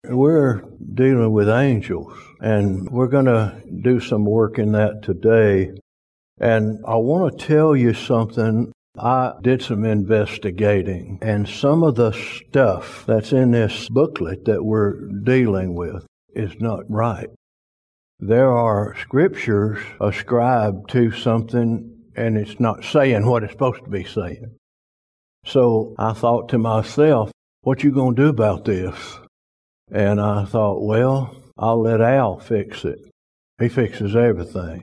We're dealing with angels, and we're going to do some work in that today. And I want to tell you something. I did some investigating, and some of the stuff that's in this booklet that we're dealing with is not right. There are scriptures ascribed to something, and it's not saying what it's supposed to be saying. So I thought to myself, what you going to do about this? And I thought, well, I'll let Al fix it. He fixes everything.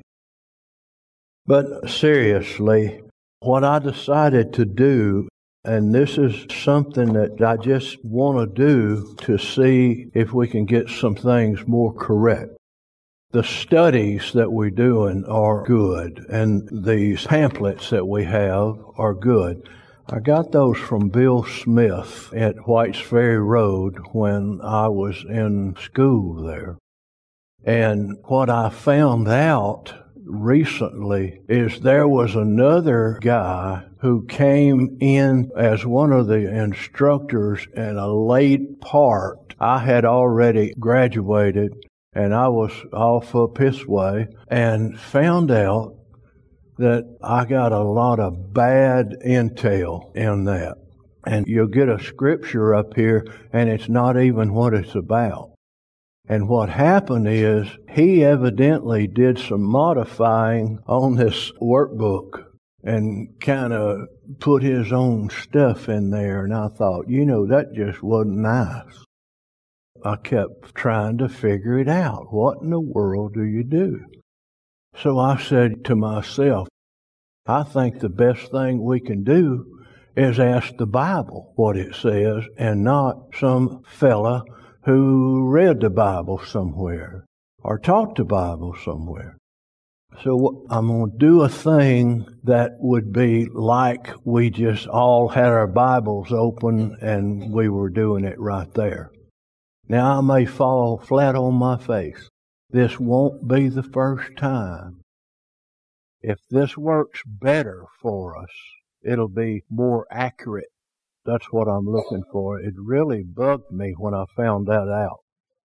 But seriously, what I decided to do, and this is something that I just want to do to see if we can get some things more correct. The studies that we're doing are good, and these pamphlets that we have are good. I got those from Bill Smith at Whites Ferry Road when I was in school there. And what I found out recently is there was another guy who came in as one of the instructors in a late part. I had already graduated, and I was off up his way, and found out that I got a lot of bad intel in that. And you'll get a scripture up here, and it's not even what it's about. And what happened is he evidently did some modifying on this workbook and kind of put his own stuff in there. And I thought, that just wasn't nice. I kept trying to figure it out. What in the world do you do? So I said to myself, I think the best thing we can do is ask the Bible what it says, and not some fella who read the Bible somewhere or taught the Bible somewhere. So I'm going to do a thing that would be like we just all had our Bibles open and we were doing it right there. Now I may fall flat on my face. This won't be the first time. If this works better for us, it'll be more accurate. That's what I'm looking for. It really bugged me when I found that out.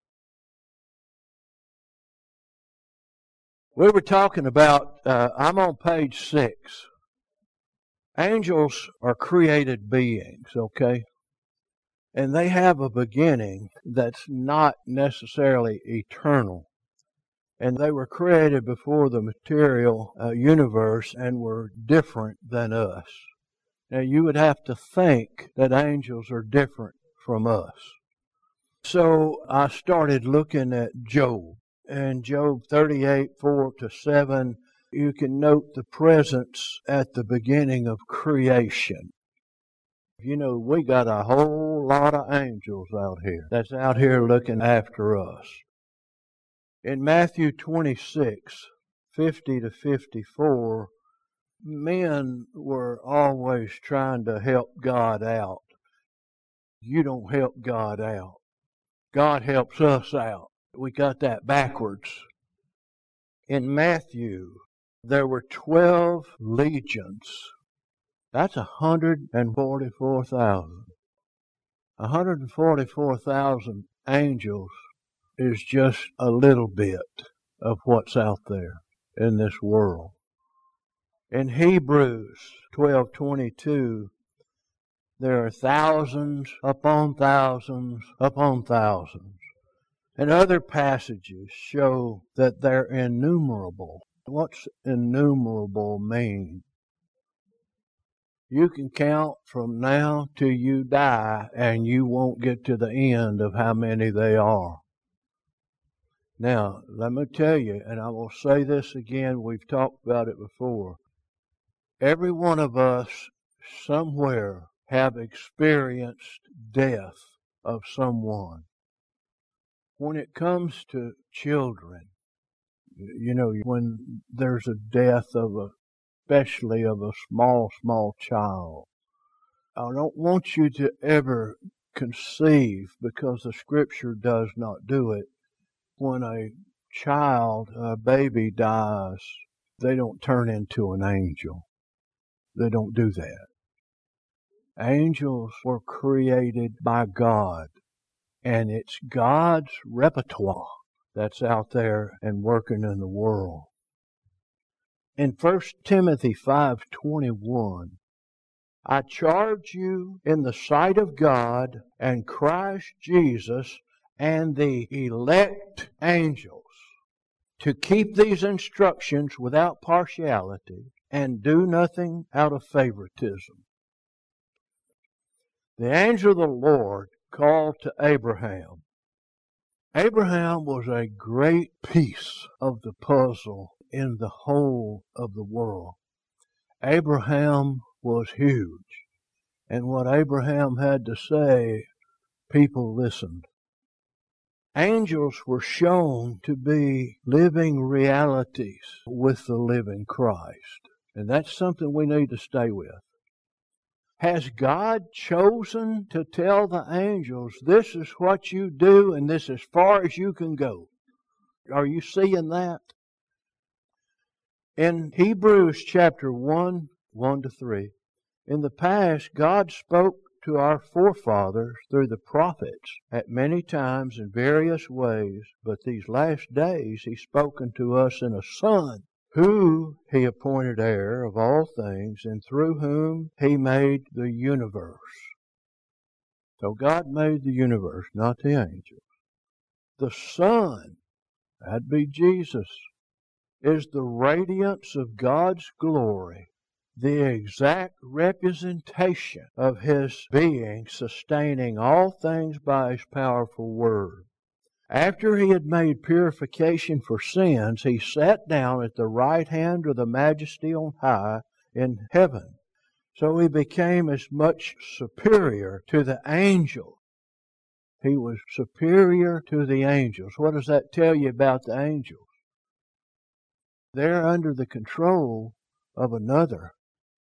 We were talking about, I'm on page 6. Angels are created beings, okay? And they have a beginning that's not necessarily eternal. And they were created before the material universe and were different than us. Now, you would have to think that angels are different from us. So I started looking at Job. And Job 38, 4-7, you can note the presence at the beginning of creation. We got a whole lot of angels out here that's out here looking after us. In Matthew 26, 50-54, men were always trying to help God out. You don't help God out. God helps us out. We got that backwards. In Matthew, there were 12 legions. That's 144,000. 144,000 angels is just a little bit of what's out there in this world. In Hebrews 12:22, there are thousands upon thousands upon thousands. And other passages show that they're innumerable. What's innumerable mean? You can count from now till you die, and you won't get to the end of how many they are. Now, let me tell you, and I will say this again, we've talked about it before. Every one of us somewhere have experienced death of someone. When it comes to children, when there's a death especially of a small child, I don't want you to ever conceive, because the Scripture does not do it, when a baby dies, they don't turn into an angel. They don't do that. Angels were created by God. And it's God's repertoire that's out there and working in the world. In 1 Timothy 5:21, I charge you in the sight of God and Christ Jesus and the elect angels to keep these instructions without partiality and do nothing out of favoritism. The angel of the Lord called to Abraham. Abraham was a great piece of the puzzle in the whole of the world. Abraham was huge, and what Abraham had to say, people listened. Angels were shown to be living realities with the living Christ, and that's something we need to stay with. Has God chosen to tell the angels, this is what you do and this is as far as you can go? Are you seeing that? In Hebrews chapter 1:1-3, in the past, God spoke to our forefathers through the prophets at many times in various ways, but these last days He's spoken to us in a Son, who He appointed heir of all things, and through whom He made the universe. So God made the universe, not the angels. The Son, that'd be Jesus, is the radiance of God's glory, the exact representation of His being, sustaining all things by His powerful word. After He had made purification for sins, He sat down at the right hand of the Majesty on high in heaven. So He became as much superior to the angels. He was superior to the angels. What does that tell you about the angels? They're under the control of another.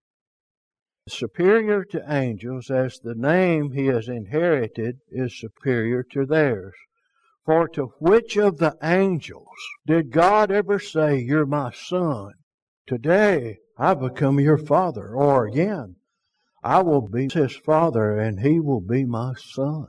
Superior to angels, as the name He has inherited is superior to theirs. For to which of the angels did God ever say, you're my son? Today I become your father. Or again, I will be his father and he will be my son.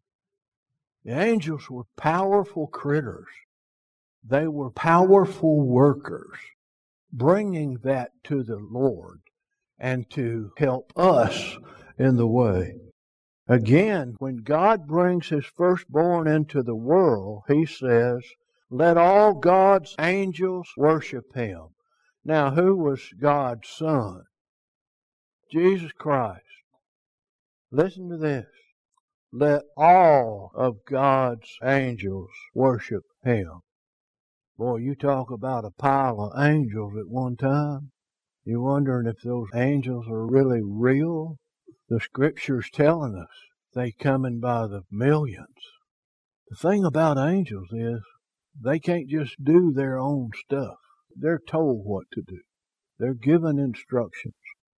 The angels were powerful critters. They were powerful workers, bringing that to the Lord and to help us in the way. Again, when God brings His firstborn into the world, He says, let all God's angels worship Him. Now, who was God's Son? Jesus Christ. Listen to this. Let all of God's angels worship Him. Boy, you talk about a pile of angels at one time. You're wondering if those angels are really real? The Scripture's telling us they coming by the millions. The thing about angels is they can't just do their own stuff. They're told what to do. They're given instructions.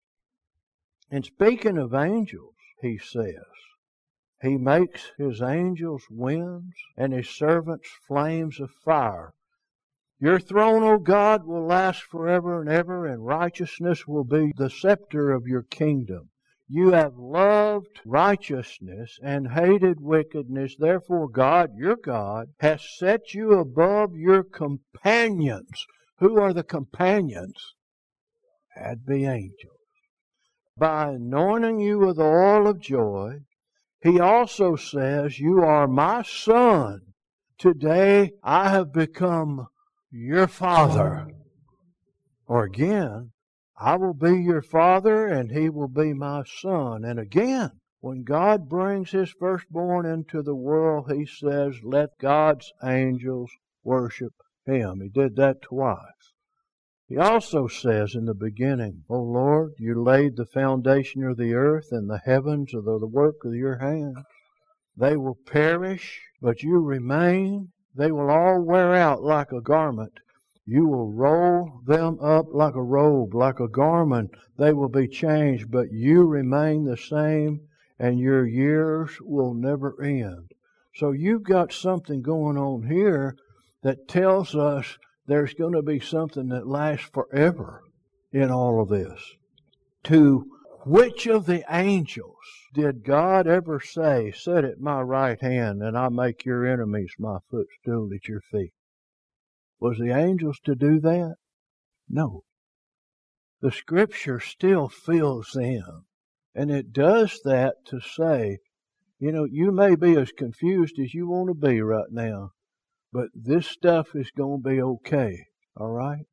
And speaking of angels, He says, He makes His angels winds and His servants flames of fire. Your throne, O God, will last forever and ever, and righteousness will be the scepter of your kingdom. You have loved righteousness and hated wickedness. Therefore, God, your God, has set you above your companions. Who are the companions? That'd be angels. By anointing you with the oil of joy, He also says, you are my son. Today I have become your father. Or again, I will be your father and he will be my son. And again, when God brings His firstborn into the world, He says, let God's angels worship Him. He did that twice. He also says in the beginning, O Lord, you laid the foundation of the earth, and the heavens are the work of your hands. They will perish, but you remain. They will all wear out like a garment. You will roll them up like a robe, like a garment. They will be changed, but you remain the same, and your years will never end. So you've got something going on here that tells us there's going to be something that lasts forever in all of this. To Which of the angels did God ever say, sit at my right hand and I make your enemies my footstool at your feet? Was the angels to do that? No. The Scripture still fills them. And it does that to say, you may be as confused as you want to be right now, but this stuff is going to be okay, all right?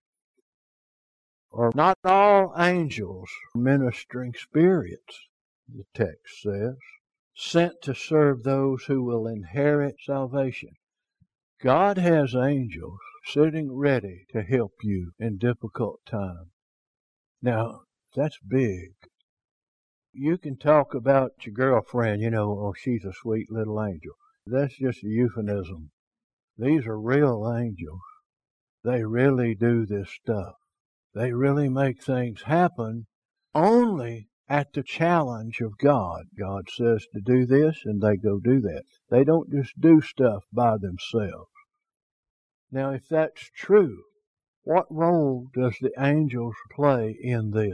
Or not all angels ministering spirits, the text says, sent to serve those who will inherit salvation. God has angels sitting ready to help you in difficult times. Now, that's big. You can talk about your girlfriend, oh, she's a sweet little angel. That's just a euphemism. These are real angels. They really do this stuff. They really make things happen only at the challenge of God. God says to do this, and they go do that. They don't just do stuff by themselves. Now, if that's true, what role does the angels play in this?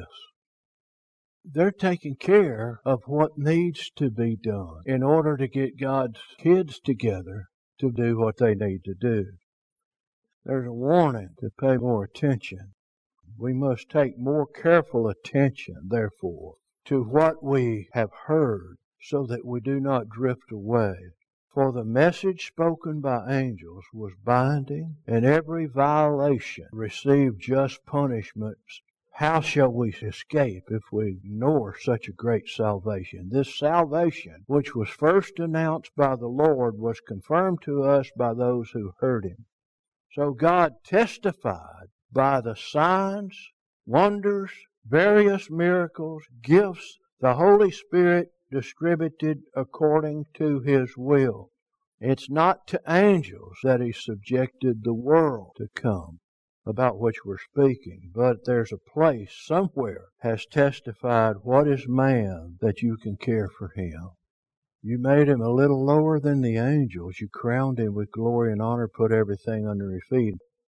They're taking care of what needs to be done in order to get God's kids together to do what they need to do. There's a warning to pay more attention. We must take more careful attention, therefore, to what we have heard, so that we do not drift away. For the message spoken by angels was binding, and every violation received just punishments. How shall we escape if we ignore such a great salvation? This salvation, which was first announced by the Lord, was confirmed to us by those who heard Him. So God testified by the signs, wonders, various miracles, gifts, the Holy Spirit distributed according to His will. It's not to angels that He subjected the world to come, about which we're speaking, but there's a place somewhere has testified what is man that you can care for him. You made him a little lower than the angels. You crowned him with glory and honor, put everything under his feet.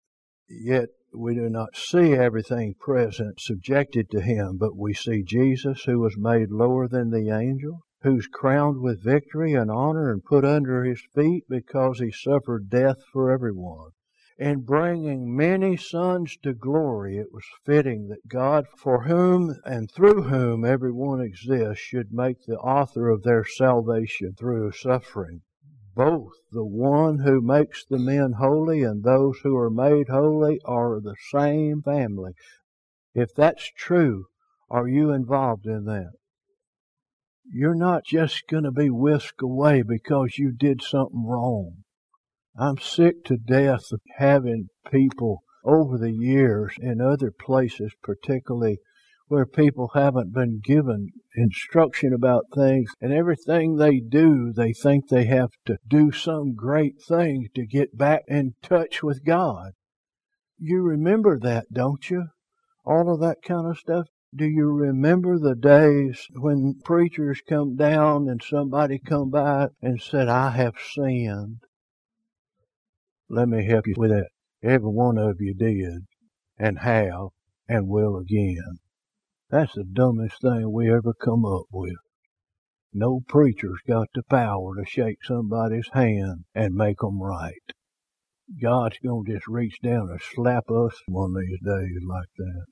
Yet we do not see everything present subjected to him, but we see Jesus, who was made lower than the angels, who's crowned with victory and honor and put under his feet because he suffered death for everyone. In bringing many sons to glory, it was fitting that God, for whom and through whom everyone exists, should make the author of their salvation through suffering. Both the one who makes the men holy and those who are made holy are the same family. If that's true, are you involved in that? You're not just going to be whisked away because you did something wrong. I'm sick to death of having people over the years in other places, particularly where people haven't been given instruction about things, and everything they do, they think they have to do some great thing to get back in touch with God. You remember that, don't you? All of that kind of stuff. Do you remember the days when preachers come down and somebody come by and said, I have sinned? Let me help you with that. Every one of you did, and have, and will again. That's the dumbest thing we ever come up with. No preacher's got the power to shake somebody's hand and make them right. God's going to just reach down and slap us one of these days like that.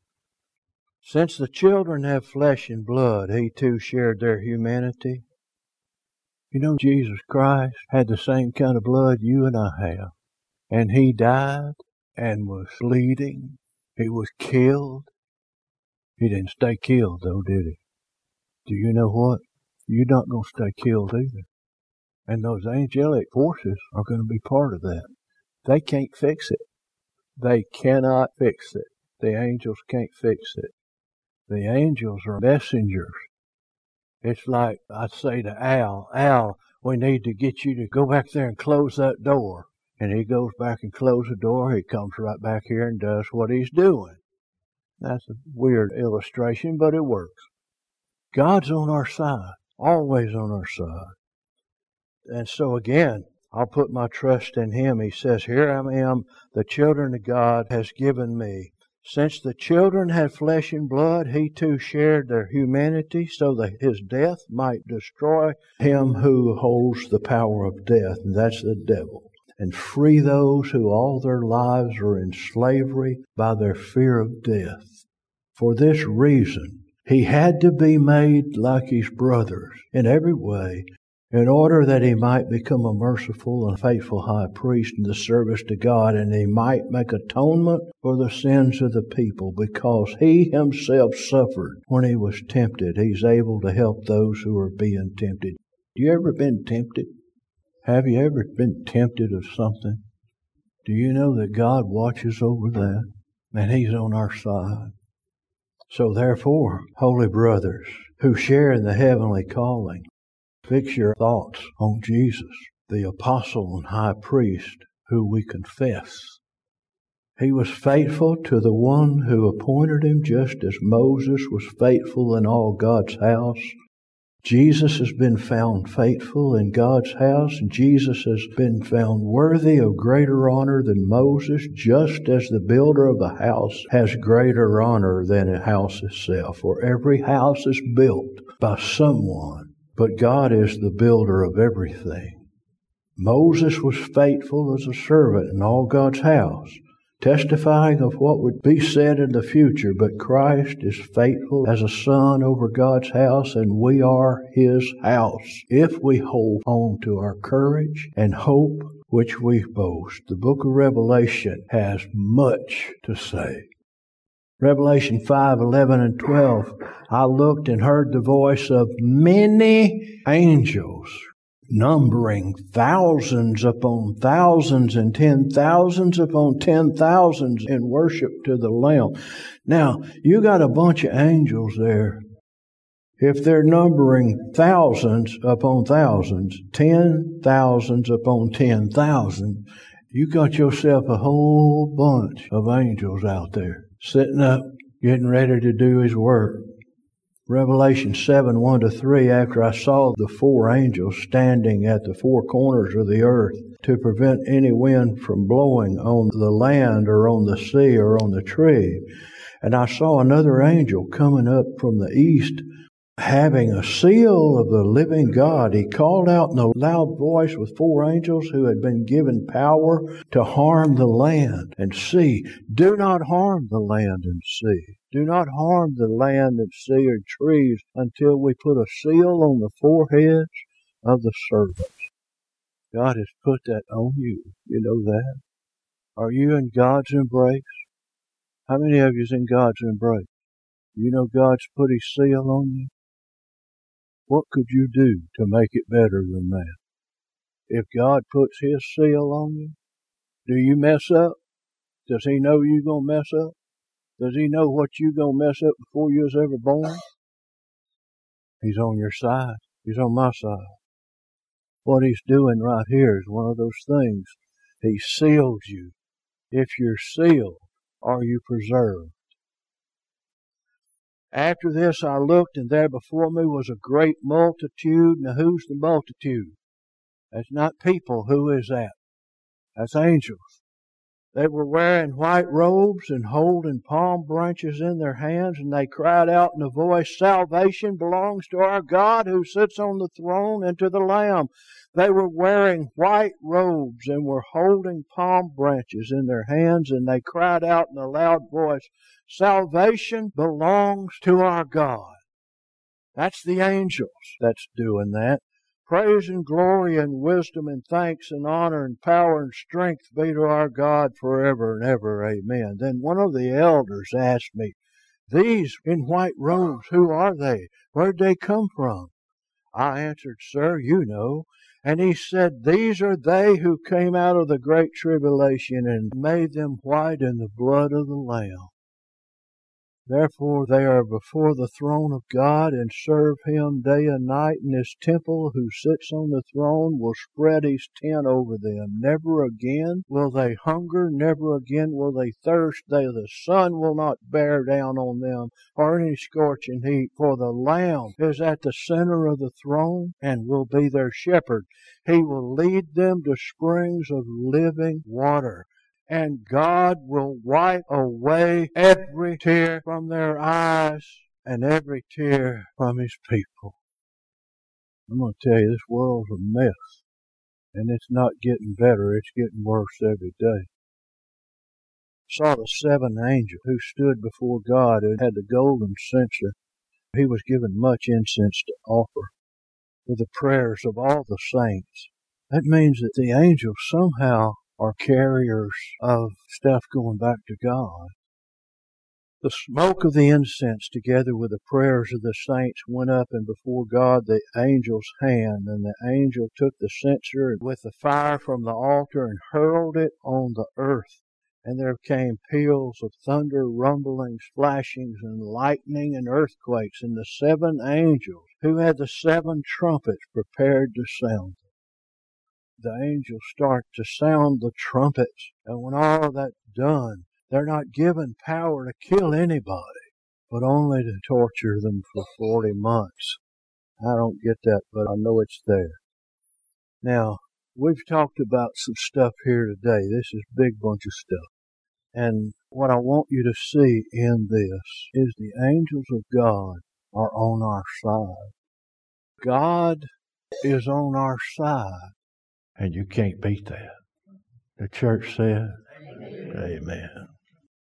Since the children have flesh and blood, He too shared their humanity. You know, Jesus Christ had the same kind of blood you and I have. And He died and was bleeding. He was killed. He didn't stay killed, though, did He? Do you know what? You're not going to stay killed either. And those angelic forces are going to be part of that. They can't fix it. They cannot fix it. The angels can't fix it. The angels are messengers. It's like I say to Al, we need to get you to go back there and close that door. And he goes back and closes the door. He comes right back here and does what he's doing. That's a weird illustration, but it works. God's on our side, always on our side. And so again, I'll put my trust in Him. He says, here I am, the children of God has given me. Since the children had flesh and blood, he too shared their humanity so that his death might destroy him who holds the power of death, and that's the devil, and free those who all their lives are in slavery by their fear of death. For this reason, he had to be made like his brothers in every way, in order that he might become a merciful and faithful high priest in the service to God, and he might make atonement for the sins of the people, because he himself suffered when he was tempted. He's able to help those who are being tempted. You ever been tempted? Have you ever been tempted of something? Do you know that God watches over that, and he's on our side? So therefore, holy brothers who share in the heavenly calling, fix your thoughts on Jesus, the apostle and high priest who we confess. He was faithful to the one who appointed him, just as Moses was faithful in all God's house. Jesus has been found faithful in God's house, and Jesus has been found worthy of greater honor than Moses, just as the builder of the house has greater honor than a house itself. For every house is built by someone, but God is the builder of everything. Moses was faithful as a servant in all God's house, testifying of what would be said in the future, but Christ is faithful as a son over God's house, and we are his house, if we hold on to our courage and hope which we boast. The book of Revelation has much to say. Revelation 5:11 and 12, I looked and heard the voice of many angels, numbering thousands upon thousands and 10,000s upon 10,000s in worship to the Lamb. Now, you got a bunch of angels there. If they're numbering thousands upon thousands, 10,000s upon 10,000, you got yourself a whole bunch of angels out there, sitting up, getting ready to do his work. Revelation 7:1-3, after I saw the four angels standing at the four corners of the earth to prevent any wind from blowing on the land or on the sea or on the tree. And I saw another angel coming up from the east, having a seal of the living God. He called out in a loud voice with four angels who had been given power to harm the land and sea. Do not harm the land and sea. Do not harm the land and sea or trees until we put a seal on the foreheads of the servants. God has put that on you. You know that? Are you in God's embrace? How many of you is in God's embrace? You know God's put his seal on you? What could you do to make it better than that? If God puts his seal on you, do you mess up? Does he know you're going to mess up? Does he know what you're going to mess up before you was ever born? He's on your side. He's on my side. What he's doing right here is one of those things. He seals you. If you're sealed, are you preserved? After this I looked, and there before me was a great multitude. Now who's the multitude? That's not people. Who is that? That's angels. They were wearing white robes and holding palm branches in their hands, and they cried out in a voice, Salvation belongs to our God who sits on the throne and to the Lamb. They were wearing white robes and were holding palm branches in their hands, and they cried out in a loud voice, Salvation belongs to our God. That's the angels that's doing that. Praise and glory and wisdom and thanks and honor and power and strength be to our God forever and ever. Amen. Then one of the elders asked me, These in white robes, who are they? Where'd they come from? I answered, Sir, you know. And he said, These are they who came out of the great tribulation and made them white in the blood of the Lamb. Therefore they are before the throne of God and serve him day and night, and his temple who sits on the throne will spread his tent over them. Never again will they hunger, never again will they thirst. The sun will not bear down on them, or any scorching heat. For the Lamb is at the center of the throne and will be their shepherd. He will lead them to springs of living water, and God will wipe away every tear from their eyes and every tear from His people. I'm going to tell you, this world's a mess, and it's not getting better. It's getting worse every day. Saw the seven angels who stood before God and had the golden censer. He was given much incense to offer with the prayers of all the saints. That means that the angels somehow are carriers of stuff going back to God. The smoke of the incense together with the prayers of the saints went up, and before God the angel's hand, and the angel took the censer with the fire from the altar and hurled it on the earth. And there came peals of thunder, rumblings, flashings, and lightning, and earthquakes. And the seven angels, who had the seven trumpets, prepared to sound. The angels start to sound the trumpets. And when all of that's done, they're not given power to kill anybody, but only to torture them for 40 months. I don't get that, but I know it's there. Now, we've talked about some stuff here today. This is a big bunch of stuff. And what I want you to see in this is the angels of God are on our side. God is on our side, and you can't beat that. The church said, Amen.